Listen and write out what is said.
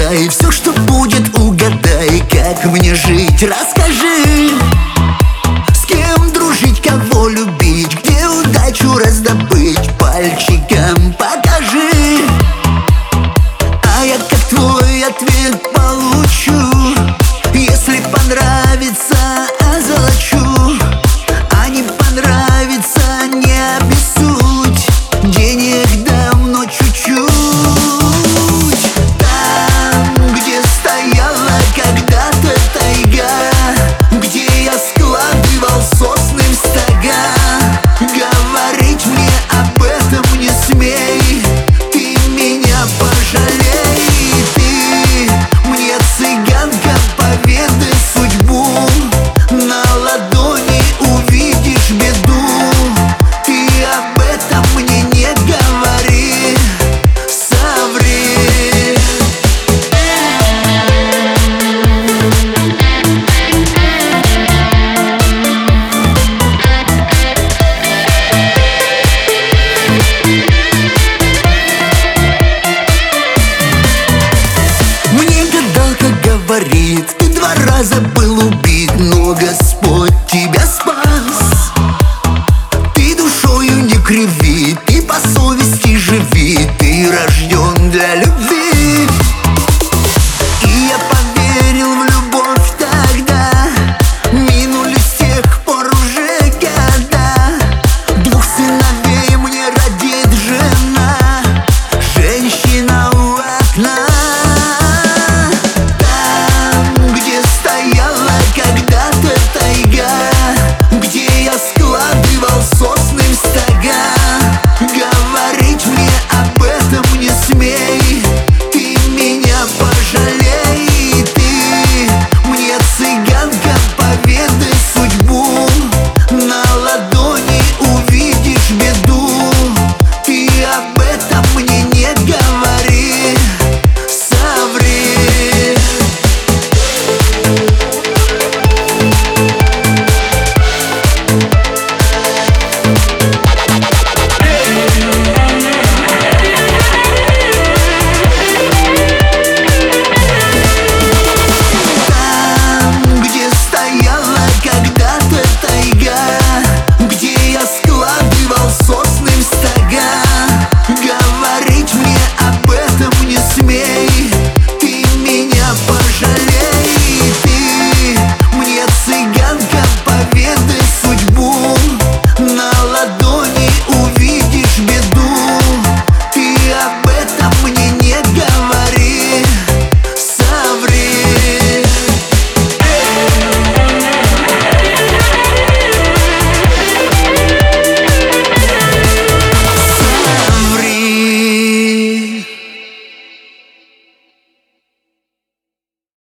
Давай все, что будет, угадай, как мне жить, расскажи. С кем дружить, кого любить, где удачу раздобыть, пальчиком покажи. А я как твой ответ получу, если понравится, озолочу, а не понравится, не обессудь, денег дам, но чуть-чуть. Там, где стояла когда-то тайга, где я складывал сосны в стога, говорить мне об этом не смей, ты меня пожалей. Ты мне, цыганка, поведай судьбу, на ладони увидишь беду. Ты об этом мне не говори, соври. Мне гадалка говорит, ты 2 раза был убит, но Господь тебя спас. Ты душою не криви, ты по совести живи, ты рожден для любви. И я поверил в любовь тогда, минули с тех пор уже года. 2 сыновей мне родит жена, женщина у окна. Там, где стояла когда-то тайга, где я складывал сосны в стога, говорить мне об этом не смей, ты меня пожалей. Ты мне, цыганка, поведай судьбу, на ладони увидишь беду. Ты об этом мне